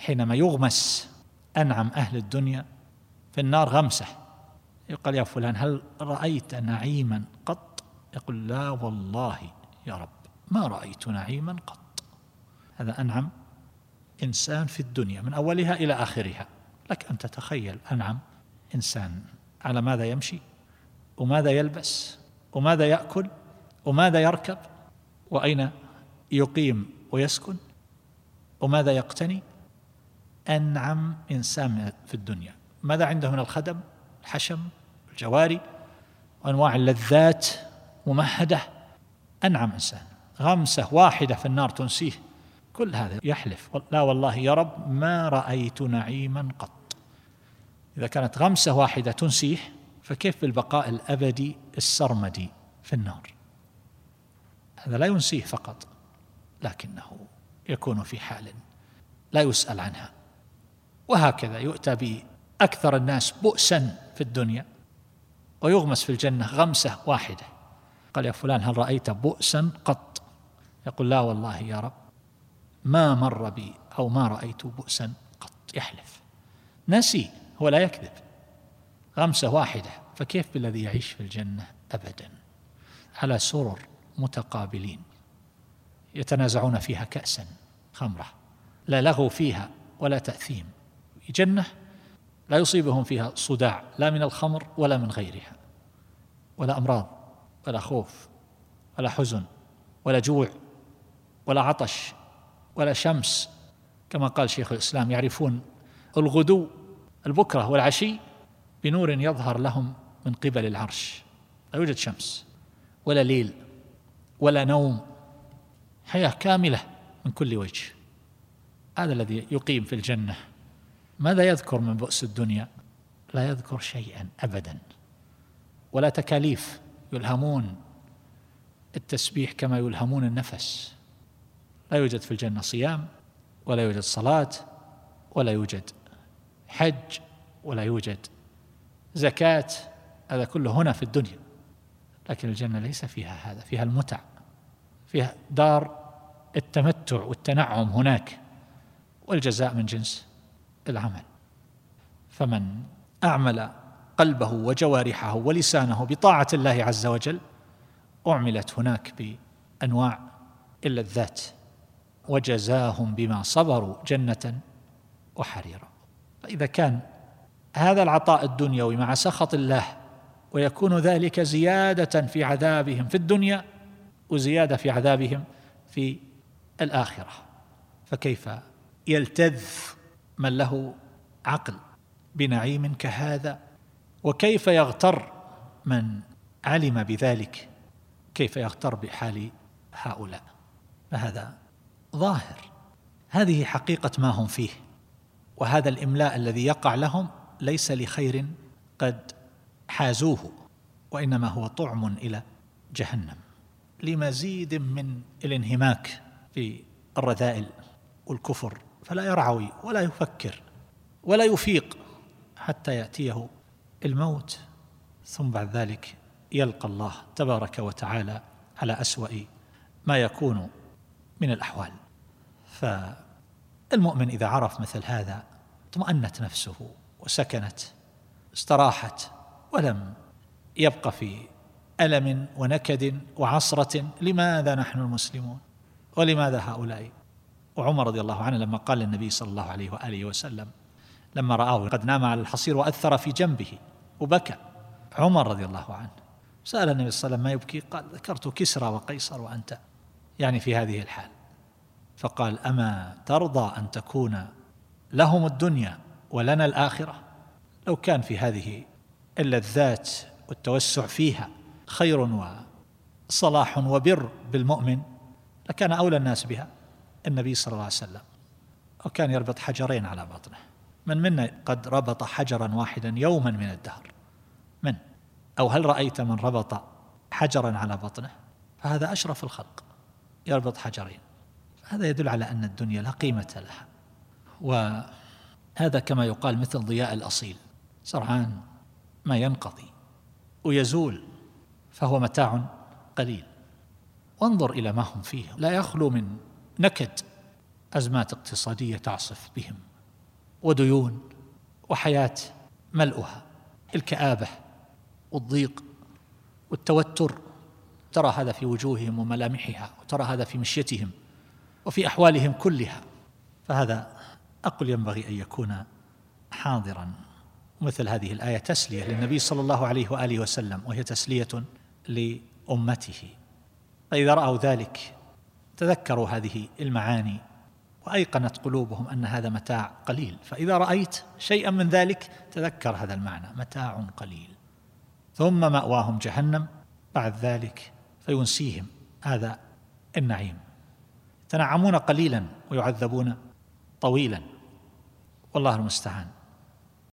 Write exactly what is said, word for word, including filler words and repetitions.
حينما يغمس أنعم أهل الدنيا في النار غمسة، يقال يا فلان هل رأيت نعيما قط؟ يقول لا والله يا رب ما رأيت نعيما قط. هذا أنعم إنسان في الدنيا من أولها إلى آخرها. لك أن تتخيل أنعم إنسان على ماذا يمشي وماذا يلبس وماذا يأكل وماذا يركب وأين يقيم ويسكن وماذا يقتني. أنعم إنسان في الدنيا. ماذا عنده من الخدم، الحشم، الجواري، وأنواع اللذات ممهدة. أنعم إنسان. غمسة واحدة في النار تنسيه كل هذا، يحلف لا والله يا رب ما رأيت نعيما قط. إذا كانت غمسة واحدة تنسيه فكيف بالبقاء الأبدي السرمدي في النار؟ هذا لا ينسيه فقط، لكنه يكون في حال لا يسأل عنها. وهكذا يؤتى بأكثر الناس بؤسا في الدنيا ويغمس في الجنة غمسة واحدة. قال يا فلان هل رأيت بؤسا قط؟ يقول لا والله يا رب ما مر بي أو ما رأيت بؤسا قط. يحلف، نسي، هو لا يكذب. غمسة واحدة، فكيف بالذي يعيش في الجنة أبدا على سرر متقابلين يتنازعون فيها كأسا خمرة، لا لغو فيها ولا تأثيم. جنة لا يصيبهم فيها صداع لا من الخمر ولا من غيرها، ولا أمراض ولا خوف ولا حزن ولا جوع ولا عطش ولا شمس. كما قال شيخ الإسلام يعرفون الغدو البكرة والعشي بنور يظهر لهم من قبل العرش. لا يوجد شمس ولا ليل ولا نوم، حياة كاملة من كل وجه. هذا الذي يقيم في الجنة. ماذا يذكر من بؤس الدنيا؟ لا يذكر شيئا أبدا، ولا تكاليف. يلهمون التسبيح كما يلهمون النفس. لا يوجد في الجنة صيام ولا يوجد صلاة ولا يوجد حج ولا يوجد زكاة، هذا كله هنا في الدنيا. لكن الجنة ليس فيها هذا، فيها المتع، فيها دار التمتع والتنعم هناك، والجزاء من جنس العمل. فمن أعمل قلبه وجوارحه ولسانه بطاعة الله عز وجل أعملت هناك بأنواع اللذات، وجزاهم بما صبروا جنة وحريرا. فإذا كان هذا العطاء الدنيوي مع سخط الله ويكون ذلك زيادة في عذابهم في الدنيا وزيادة في عذابهم في الآخرة، فكيف يلتذ من له عقل بنعيم كهذا؟ وكيف يغتر من علم بذلك؟ كيف يغتر بحال هؤلاء؟ فهذا ظاهر، هذه حقيقة ما هم فيه. وهذا الإملاء الذي يقع لهم ليس لخير قد حازوه، وإنما هو طعم إلى جهنم لمزيد من الانهماك في الرذائل والكفر، فلا يرعوي ولا يفكر ولا يفيق حتى يأتيه الموت، ثم بعد ذلك يلقى الله تبارك وتعالى على أسوأ ما يكون من الأحوال. فالمؤمن إذا عرف مثل هذا اطمأنت نفسه وسكنت، استراحت، ولم يبقى في ألم ونكد وعصرة. لماذا نحن المسلمون ولماذا هؤلاء؟ وعمر رضي الله عنه لما قال للنبي صلى الله عليه وآله وسلم لما رآه قد نام على الحصير وأثر في جنبه وبكى، عمر رضي الله عنه سأل النبي صلى الله عليه وسلم ما يبكي؟ قال ذكرت كسرى وقيصر وأنت، يعني في هذه الحال. فقال أما ترضى أن تكون لهم الدنيا ولنا الآخرة؟ لو كان في هذه اللذات والتوسع فيها خير وصلاح وبر بالمؤمن لكان أولى الناس بها النبي صلى الله عليه وسلم، وكان يربط حجرين على بطنه. من منا قد ربط حجرا واحدا يوما من الدهر؟ من؟ أو هل رأيت من ربط حجرا على بطنه؟ فهذا أشرف الخلق يربط حجرين. هذا يدل على أن الدنيا لا قيمة لها، وهذا كما يقال مثل ضياء الأصيل، سرعان ما ينقضي ويزول، فهو متاع قليل. وانظر إلى ما هم فيه، لا يخلو من نكد، أزمات اقتصادية تعصف بهم، وديون وحياة ملؤها الكآبة والضيق والتوتر، ترى هذا في وجوههم وملامحها، وترى هذا في مشيتهم وفي أحوالهم كلها. فهذا أقول ينبغي أن يكون حاضرا. مثل هذه الآية تسلية للنبي صلى الله عليه وآله وسلم، وهي تسلية لأمته. فإذا رأوا ذلك تذكروا هذه المعاني وأيقنت قلوبهم أن هذا متاع قليل. فإذا رأيت شيئا من ذلك تذكر هذا المعنى، متاع قليل، ثم مأواهم جهنم بعد ذلك فينسيهم هذا النعيم. يتنعمون قليلا ويعذبون طويلا، والله المستعان.